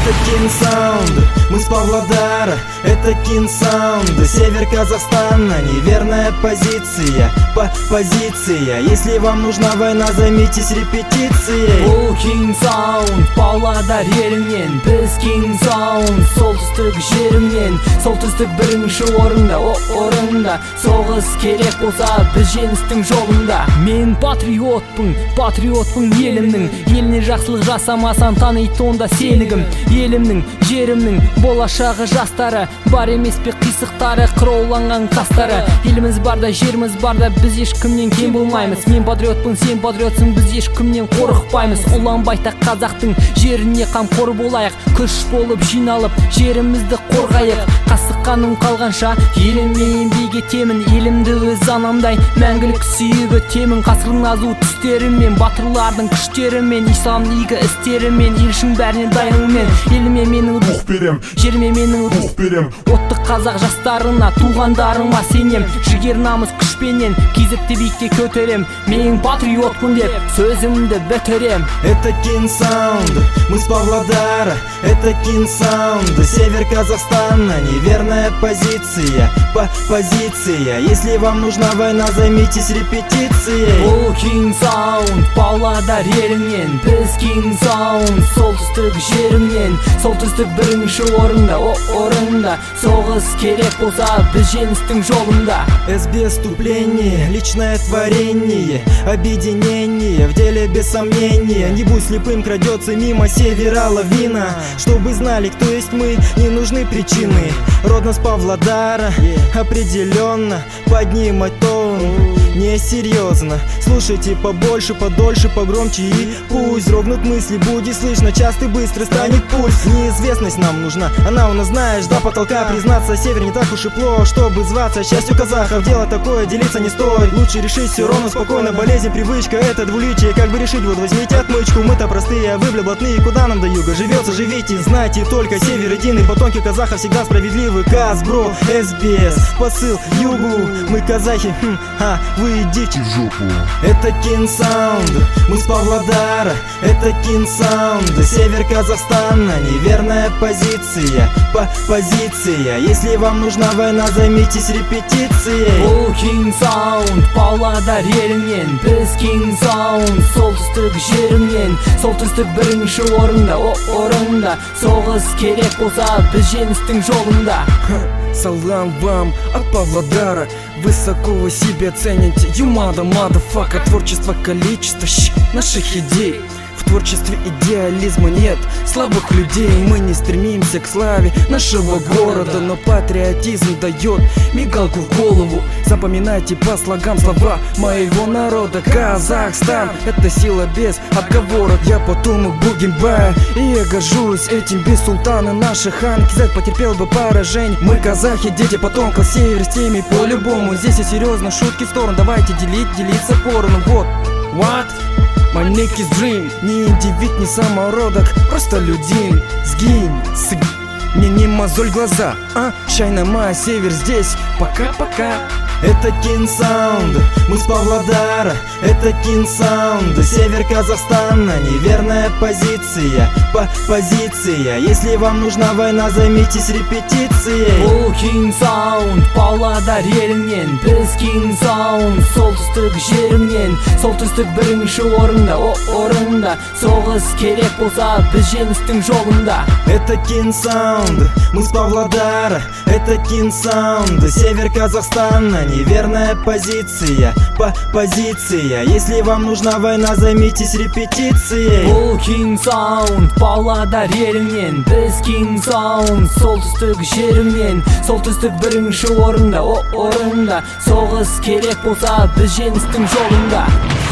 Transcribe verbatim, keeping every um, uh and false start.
Это King Sound, мы с Павлодара. Это King Sound, север Казахстана. Неверная позиция, по позиция. Если вам нужна война, займитесь репетицией. Бұл King Sound, Павлодар елінен. Біз King Sound, солтүстік жерінен. Солтүстік бірінші орында, о орында. Соғыс керек болса, біз жеңістің жолында. Мен патриотпын, патриотпын елімнің. Еліне жақсылық жасамасан таниды онда сенігім. Елімнің, жерімнің болашағы жастары. Бар емес пе қисықтары, қырауланған қастары. Еліміз барда, жеріміз барда, біз ешкімнен кем болмаймыз. Мен патриотпын, сен патриотсың, біз ешкімнен қорықпаймыз. Ұланбайтақ қазақтың жеріне қамқор болайық. Күш болып жиналып, жерімізді қорғайық. Қасыққаным қалғанша, еліме еңбек етемін. Елімді өз анамдай мәңгілік сүйіп өтемін. Қасырдың азу түстерімен, батырлардың күштерімен, исламның игі істерімен, ел үшін бәріне дайынмын. Еліме менің рух берем, жеріме менің рух берем. Отты қазақ жастарына, туғандарыма сенем. Жігер намыс күшпенен, кезекті биікке көтерем. Мен патриотпын деп сөзімді бітірем. Это King Sound, мы с Павлодара. Это King Sound, север Казахстана. Неверная позиция, по позиция. Если вам нужна война, займитесь репетицией. Бұл King Sound, Павлодар елінен. Біз King Sound, солтүстік жерінен. Солтүстік бірінші орында, о орында. Соғыс керек болса, біз жеңістің жолында. С без вступления, личное творение, объединение в деле без сомнения. Не будь слепым, крадется мимо севера лавина. Чтобы знали, кто есть мы, не нужны причины. Родно с Павлодара, определенно поднимать тон несерьезно. Слушайте побольше, подольше, погромче и пусть дрогнут мысли, будет слышно, часто и быстро станет пульс. Неизвестность нам нужна, она у нас, знаешь, до потолка. Признаться, север не так уж и плохо, чтобы зваться частью казахов. Дело такое, делиться не стоит, лучше решить все ровно, спокойно. Болезнь, привычка, это двуличие, как бы решить, вот возьмите отмычку. Мы-то простые, а вы, бля, блатные, куда нам до юга? Живется, живите, знайте, только север единый. Потомки казахов всегда справедливы. Казбро, СБС, посыл югу. Мы казахи, хм, а вы идите в жопу. Это King Sound, мы с Павлодара. Это King Sound, север Казахстана. Неверная позиция, по позиция. Если вам нужна война, займитесь репетицией. Бұл King Sound, Павлодар елінен. Біз King Sound, солтүстік жерінен. Солтүстік бірінші орында, о орында. Соғыс керек болса, біз жеңістің жолында. Салам вам от Павлодара. Высоко вы себя цените, you mother, motherfucker. Творчество, количество щ, наших идей. В творчестве идеализма нет слабых людей. Мы не стремимся к славе нашего города, но патриотизм дает мигалку в голову. Запоминайте по слогам слова моего народа. Казахстан — это сила без отговорок. Я потомок Бугенбая, и я горжусь этим. Без султана наших хан Кизет потерпел бы поражение. Мы казахи, дети потомков, север с теми по-любому. Здесь и серьезно, шутки в сторону. Давайте делить, делиться поровну. Вот, what? My nick is dream. Не индивид, не самородок, просто людин. Сгинь, сг... Мне не мозоль глаза, а? Шайнама, север здесь, пока-пока. Это King Sound, мы с Павлодара. Это King Sound, север Казахстана. Неверная позиция, по позиция. Если вам нужна война, займитесь репетицией. Бұл King Sound, Павлодар елінен. Біз King Sound, солтүстік жерінен. Солтүстік бірінші орында, о орында. Соғыс керек болса, біз жеңістің жолында. Это King Sound, мы с Павлодара. Это King Sound, север Казахстана. Неверная позиция, по позиция. Если вам нужна война, займитесь репетицией. Бұл King Sound, Павлодар елінен. Біз King Sound, солтүстік жерінен. Солтүстік бірінші орында, о орында. Соғыс керек болса, біз жеңістің жолында.